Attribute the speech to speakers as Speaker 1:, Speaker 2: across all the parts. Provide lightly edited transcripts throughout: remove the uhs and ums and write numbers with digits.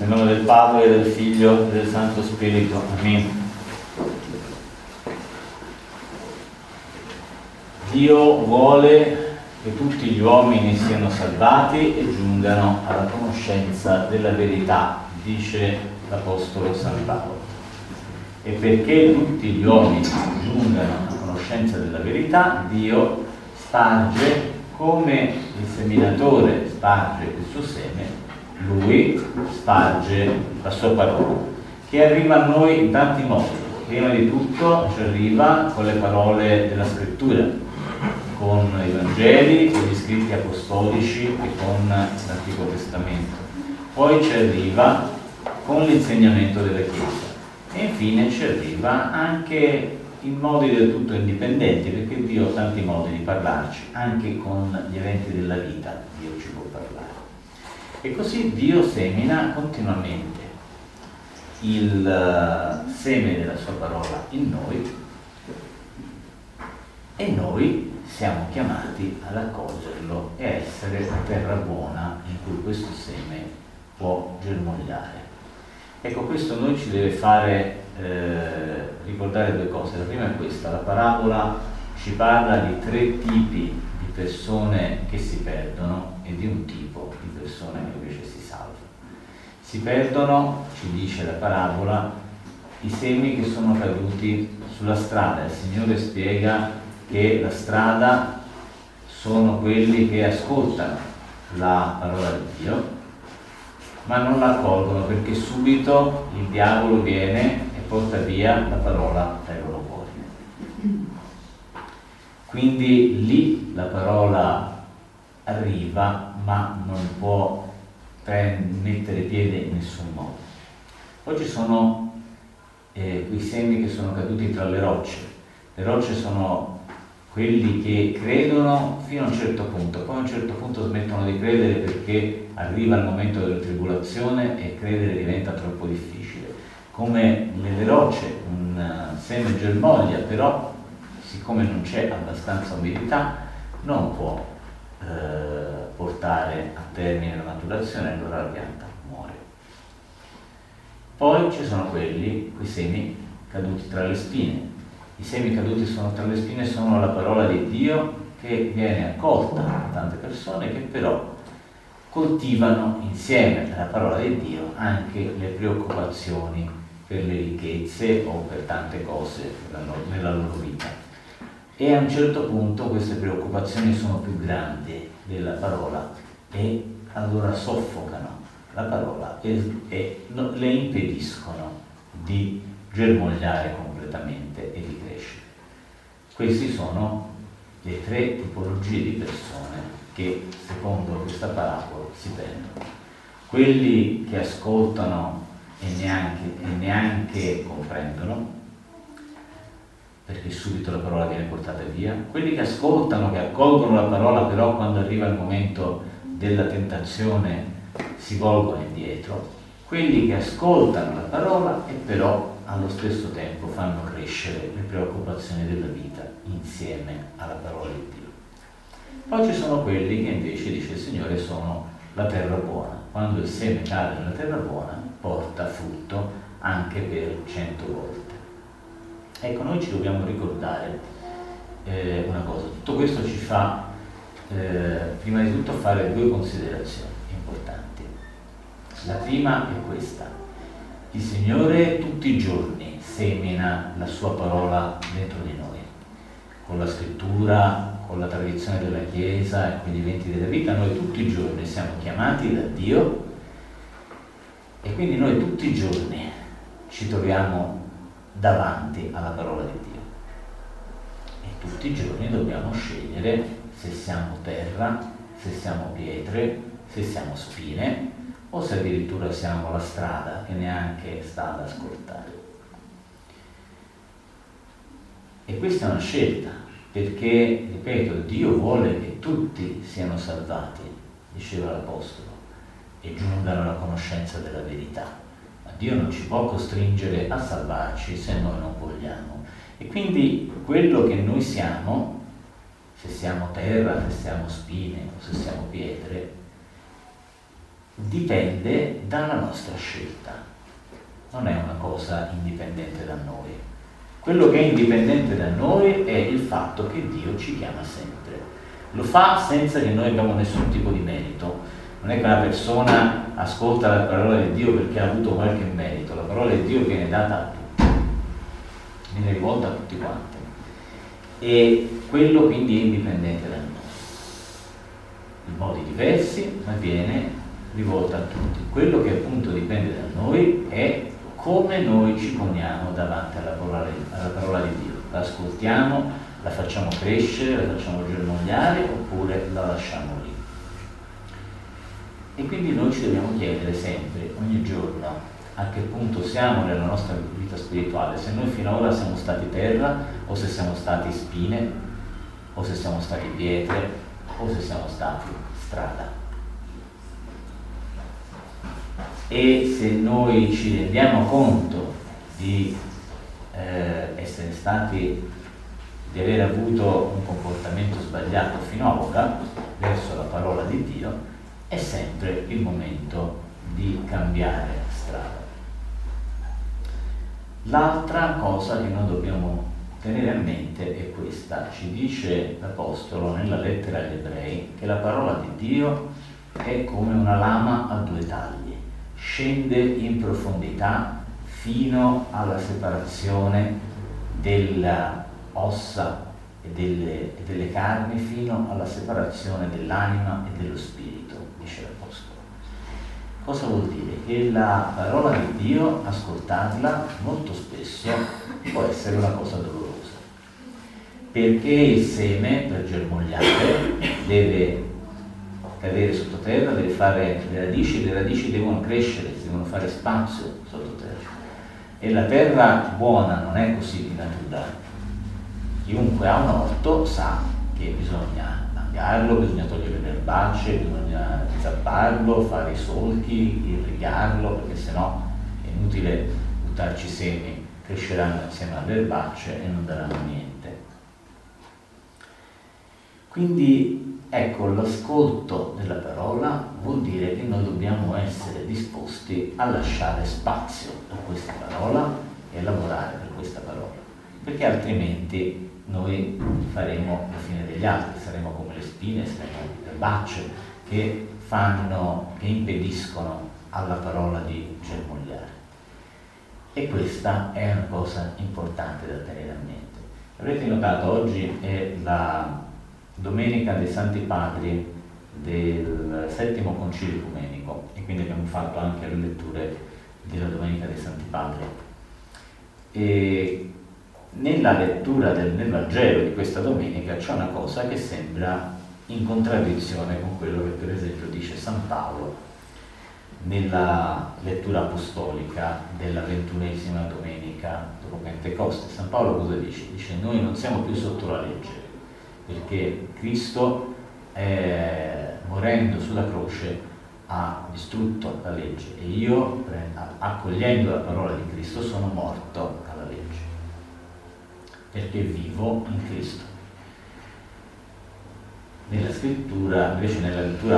Speaker 1: Nel nome del Padre, del Figlio e del Santo Spirito. Amen. Dio vuole che tutti gli uomini siano salvati e giungano alla conoscenza della verità, dice l'Apostolo San Paolo. E perché tutti gli uomini giungano alla conoscenza della verità, Dio sparge, come il seminatore sparge il suo seme, Lui sparge la sua parola, che arriva a noi in tanti modi. Prima di tutto ci arriva con le parole della Scrittura, con i Vangeli, con gli scritti apostolici e con l'Antico Testamento. Poi ci arriva con l'insegnamento della Chiesa e infine ci arriva anche in modi del tutto indipendenti, perché Dio ha tanti modi di parlarci, anche con gli eventi della vita Dio ci può parlare. E così Dio semina continuamente il seme della sua parola in noi e noi siamo chiamati ad accoglierlo e a essere la terra buona in cui questo seme può germogliare. Ecco, questo noi ci deve fare ricordare due cose. La prima è questa: la parabola ci parla di tre tipi di persone che si perdono e di un tipo di persone che invece si salvano. Si perdono, ci dice la parabola, i semi che sono caduti sulla strada. Il Signore spiega che la strada sono quelli che ascoltano la parola di Dio, ma non la accolgono perché subito il diavolo viene e porta via la parola dai loro cuori. Quindi lì la parola arriva, ma non può mettere piede in nessun modo. Poi ci sono quei semi che sono caduti tra le rocce. Le rocce sono quelli che credono fino a un certo punto, poi a un certo punto smettono di credere perché arriva il momento della tribolazione e credere diventa troppo difficile. Come nelle rocce un seme germoglia, però siccome non c'è abbastanza umidità non può portare a termine la maturazione, allora la pianta muore. Poi ci sono quei semi caduti tra le spine. I semi caduti tra le spine sono la parola di Dio che viene accolta da tante persone che però coltivano insieme alla parola di Dio anche le preoccupazioni per le ricchezze o per tante cose nella loro vita. E a un certo punto queste preoccupazioni sono più grandi della parola e allora soffocano la parola e le impediscono di germogliare completamente e di crescere. Queste sono le tre tipologie di persone che secondo questa parabola si perdono. Quelli che ascoltano e neanche comprendono, perché subito la parola viene portata via. Quelli che ascoltano, che accolgono la parola, però quando arriva il momento della tentazione si volgono indietro. Quelli che ascoltano la parola e però allo stesso tempo fanno crescere le preoccupazioni della vita insieme alla parola di Dio. Poi ci sono quelli che invece, dice il Signore, sono la terra buona. Quando il seme cade nella terra buona porta frutto anche per 100 volte. Ecco, noi ci dobbiamo ricordare una cosa. Tutto questo ci fa prima di tutto fare due considerazioni importanti. La prima è questa: il Signore tutti i giorni semina la sua parola dentro di noi, con la scrittura, con la tradizione della Chiesa e con gli eventi della vita. Noi tutti i giorni siamo chiamati da Dio e quindi noi tutti i giorni ci troviamo davanti alla parola di Dio e tutti i giorni dobbiamo scegliere se siamo terra, se siamo pietre, se siamo spine o se addirittura siamo la strada che neanche sta ad ascoltare. E questa è una scelta, perché, ripeto, Dio vuole che tutti siano salvati, diceva l'Apostolo, e giungano alla conoscenza della verità. Ma Dio non ci può costringere a salvarci se noi non vogliamo. E quindi quello che noi siamo, se siamo terra, se siamo spine o se siamo pietre, dipende dalla nostra scelta, non è una cosa indipendente da noi. Quello che è indipendente da noi è il fatto che Dio ci chiama sempre. Lo fa senza che noi abbiamo nessun tipo di merito. Non è che una persona ascolta la parola di Dio perché ha avuto qualche merito. La parola di Dio viene data a tutti, viene rivolta a tutti quanti. E quello quindi è indipendente da noi. In modi diversi, ma viene rivolta a tutti. Quello che appunto dipende da noi è come noi ci poniamo davanti alla parola di Dio. La ascoltiamo, la facciamo crescere, la facciamo germogliare oppure la lasciamo lì. E quindi noi ci dobbiamo chiedere sempre, ogni giorno, a che punto siamo nella nostra vita spirituale, se noi fino ad ora siamo stati terra, o se siamo stati spine, o se siamo stati pietre, o se siamo stati strada. E se noi ci rendiamo conto di essere stati, di aver avuto un comportamento sbagliato finora verso la parola di Dio, è sempre il momento di cambiare strada. L'altra cosa che noi dobbiamo tenere a mente è questa. Ci dice l'Apostolo nella lettera agli Ebrei che la parola di Dio è come una lama a due tagli. Scende in profondità fino alla separazione delle ossa e delle carni, fino alla separazione dell'anima e dello spirito, dice l'Apostolo. Cosa vuol dire? Che la parola di Dio, ascoltarla molto spesso può essere una cosa dolorosa, perché il seme per germogliare deve cadere sottoterra, deve fare le radici devono crescere, devono fare spazio sottoterra. E la terra buona non è così di natura. Chiunque ha un orto sa che bisogna mangiarlo, bisogna togliere le erbacce, bisogna zapparlo, fare i solchi, irrigarlo, perché sennò è inutile buttarci semi, cresceranno insieme alle erbacce e non daranno niente. Quindi ecco, l'ascolto della parola vuol dire che noi dobbiamo essere disposti a lasciare spazio a questa parola e a lavorare per questa parola, perché altrimenti noi faremo la fine degli altri, saremo come le spine, saremo le erbacce che impediscono alla parola di germogliare. E questa è una cosa importante da tenere a mente. Avrete notato, oggi è la Domenica dei Santi Padri del Settimo Concilio Ecumenico e quindi abbiamo fatto anche le letture della Domenica dei Santi Padri. E nella lettura nel Vangelo di questa domenica c'è una cosa che sembra in contraddizione con quello che per esempio dice San Paolo nella lettura apostolica della 21esima domenica dopo Pentecoste. San Paolo cosa dice? Dice: noi non siamo più sotto la legge, perché Cristo, morendo sulla croce, ha distrutto la legge e io, accogliendo la parola di Cristo, sono morto alla legge, perché vivo in Cristo. Nella scrittura, invece nella lettura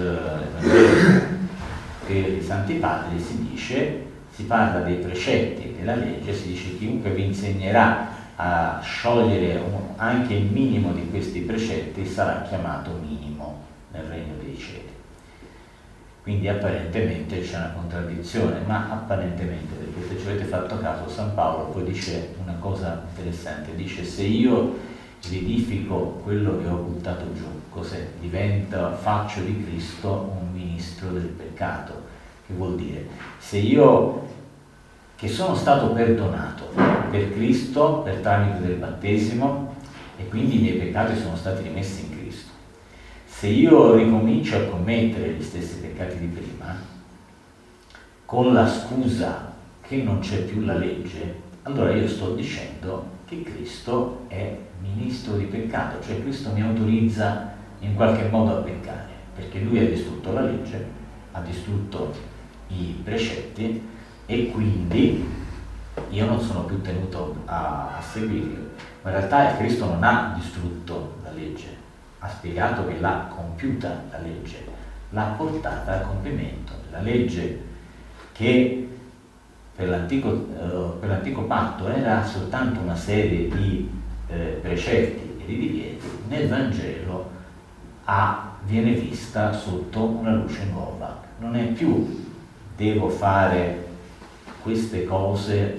Speaker 1: per i Santi Padri si parla dei precetti della legge, si dice: chiunque vi insegnerà a sciogliere anche il minimo di questi precetti sarà chiamato minimo nel regno dei cieli. Quindi apparentemente c'è una contraddizione, ma apparentemente, perché se ci avete fatto caso, San Paolo poi dice una cosa interessante, dice: se io riedifico quello che ho buttato giù, cos'è? Faccio di Cristo un ministro del peccato. Che vuol dire? Se io, che sono stato perdonato per Cristo per tramite del battesimo e quindi i miei peccati sono stati rimessi in Cristo, se io ricomincio a commettere gli stessi peccati di prima con la scusa che non c'è più la legge, allora io sto dicendo che Cristo è ministro di peccato, cioè Cristo mi autorizza in qualche modo a peccare, perché lui ha distrutto la legge, ha distrutto i precetti e quindi io non sono più tenuto a seguirli. Ma in realtà Cristo non ha distrutto la legge, ha spiegato che l'ha compiuta la legge, l'ha portata a compimento. La legge che per l'antico patto era soltanto una serie di precetti e di divieti, nel Vangelo viene vista sotto una luce nuova. Non è più devo fare queste cose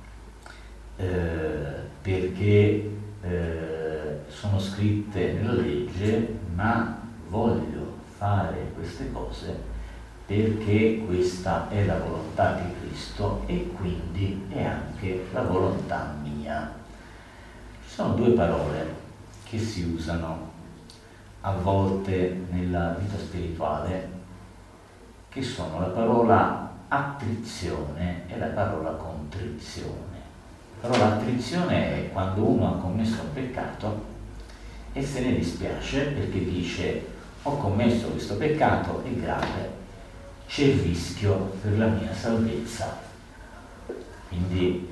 Speaker 1: perché sono scritte nella legge, ma voglio fare queste cose perché questa è la volontà di Cristo e quindi è anche la volontà mia. Ci sono due parole che si usano a volte nella vita spirituale, che sono la parola attrizione e la parola contrizione. La parola attrizione è quando uno ha commesso un peccato e se ne dispiace perché dice: ho commesso questo peccato, è grave, c'è il rischio per la mia salvezza. Quindi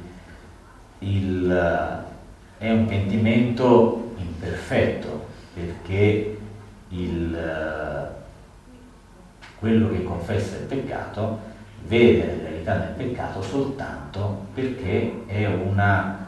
Speaker 1: è un pentimento imperfetto, perché quello che confessa il peccato vede la gravità del peccato soltanto perché è una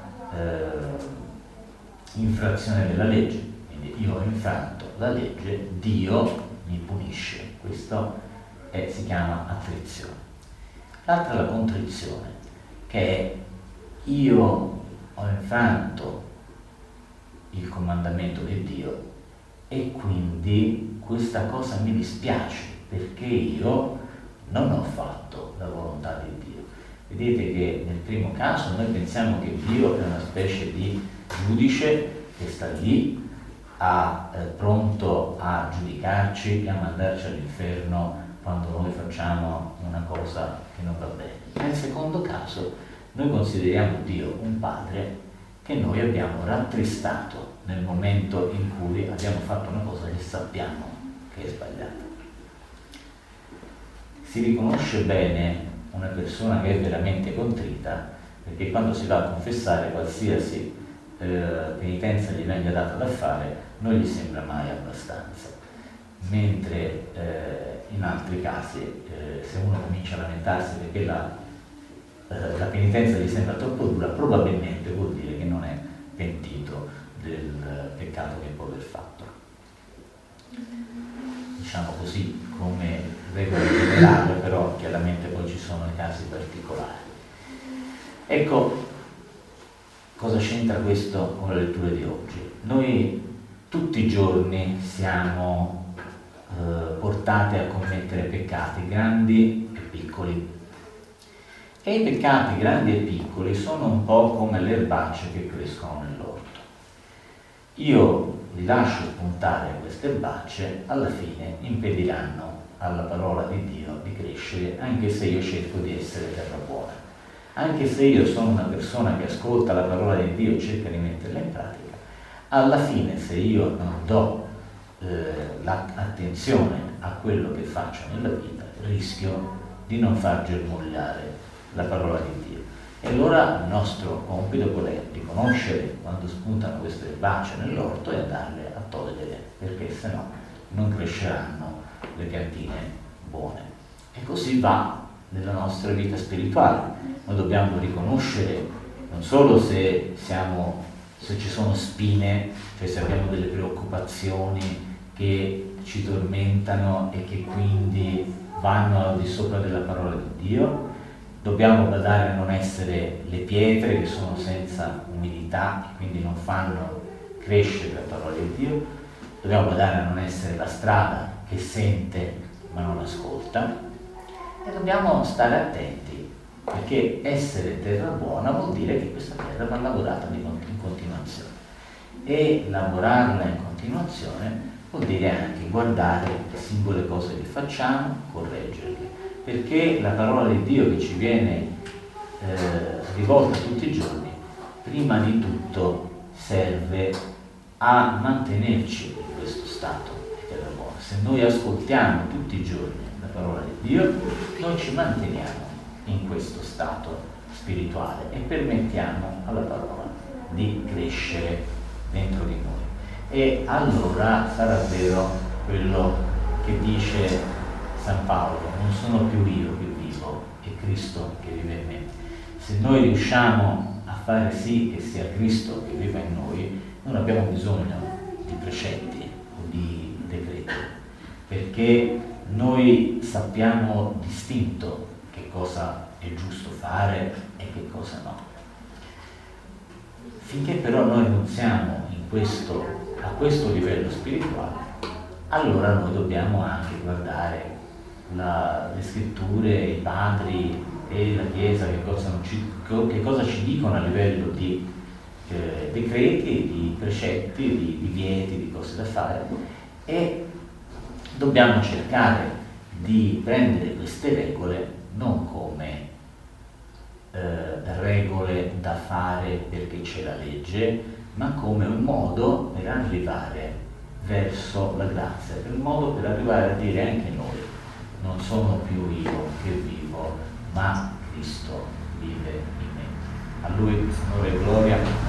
Speaker 1: infrazione della legge. Quindi io ho infranto la legge, Dio mi punisce. Questo si chiama attrizione. L'altra è la contrizione, che è: io ho infranto il comandamento di Dio e quindi questa cosa mi dispiace perché io non ho fatto la volontà di Dio. Vedete che nel primo caso noi pensiamo che Dio è una specie di giudice che sta lì pronto a giudicarci e a mandarci all'inferno quando noi facciamo una cosa che non va bene. Nel secondo caso noi consideriamo Dio un padre che noi abbiamo rattristato nel momento in cui abbiamo fatto una cosa che sappiamo che è sbagliata. Si riconosce bene una persona che è veramente contrita perché quando si va a confessare qualsiasi penitenza gli venga data da fare non gli sembra mai abbastanza, mentre in altri casi se uno comincia a lamentarsi perché la penitenza gli sembra troppo dura, probabilmente vuol dire che non è pentito del peccato che può aver fatto. Diciamo così come regola generale, però chiaramente poi ci sono i casi particolari. Ecco, cosa c'entra questo con la lettura di oggi? Noi tutti i giorni siamo portati a commettere peccati grandi e piccoli. E i peccati grandi e piccoli sono un po' come le erbacce che crescono nell'orto. Io li lascio spuntare queste erbacce, alla fine impediranno alla parola di Dio di crescere, anche se io cerco di essere terra buona. Anche se io sono una persona che ascolta la parola di Dio e cerca di metterla in pratica, alla fine se io non do l'attenzione a quello che faccio nella vita, rischio di non far germogliare la parola di Dio. E allora il nostro compito qual è? Riconoscere quando spuntano queste erbacce nell'orto e andarle a togliere, perché sennò non cresceranno le piantine buone. E così va nella nostra vita spirituale. Noi dobbiamo riconoscere non solo se ci sono spine, cioè se abbiamo delle preoccupazioni che ci tormentano e che quindi vanno al di sopra della parola di Dio. Dobbiamo badare a non essere le pietre che sono senza umidità e quindi non fanno crescere la parola di Dio. Dobbiamo badare a non essere la strada che sente ma non ascolta. E dobbiamo stare attenti, perché essere terra buona vuol dire che questa terra va lavorata in continuazione. E lavorarla in continuazione vuol dire anche guardare le singole cose che facciamo, correggerle. Perché la parola di Dio che ci viene rivolta tutti i giorni, prima di tutto serve a mantenerci in questo stato di terra buona. Se noi ascoltiamo tutti i giorni la parola di Dio, noi ci manteniamo in questo stato spirituale e permettiamo alla parola di crescere dentro di noi. E allora sarà vero quello che dice San Paolo, non sono più io che vivo, è Cristo che vive in me. Se noi riusciamo a fare sì che sia Cristo che viva in noi, non abbiamo bisogno di precetti o di decreti, perché noi sappiamo distinto che cosa è giusto fare e che cosa no. Finché però noi non siamo a questo livello spirituale, allora noi dobbiamo anche guardare le scritture, i padri e la Chiesa che cosa ci dicono a livello di decreti, di precetti, di divieti, di cose da fare, e dobbiamo cercare di prendere queste regole non come regole da fare perché c'è la legge, ma come un modo per arrivare verso la grazia, un modo per arrivare a dire anche noi: non sono più io che vivo, ma Cristo vive in me. A Lui onore e gloria